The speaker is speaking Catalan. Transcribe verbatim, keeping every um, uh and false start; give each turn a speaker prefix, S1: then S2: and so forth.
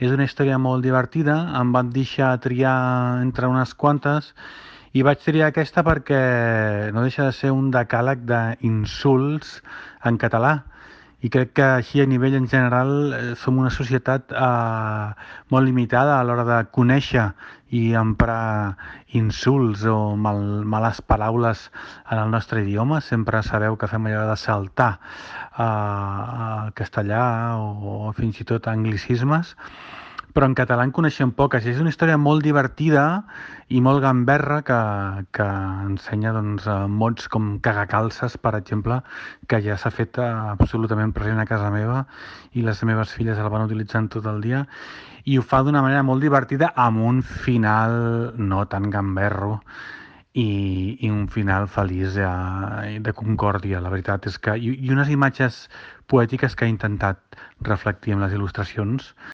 S1: És una història molt divertida, em van deixar triar entre unes quantes i vaig triar aquesta perquè no deixa de ser un decàleg d'insults en català. I crec que així a nivell en general eh, som una societat eh, molt limitada a l'hora de conèixer i emprar insults o mal, males paraules en el nostre idioma. Sempre sabeu que fem allò de saltar eh, al castellà o, o fins i tot anglicismes, però en català en coneixem poques. És una història molt divertida i molt gamberra que, que ensenya doncs, eh, mots com cagacalces, per exemple, que ja s'ha fet eh, absolutament present a casa meva i les meves filles el van utilitzant tot el dia i ho fa d'una manera molt divertida amb un final no tan gamberro i, i un final feliç eh, de concòrdia. La veritat és que... I, i unes imatges poètiques que ha intentat reflectir amb les il·lustracions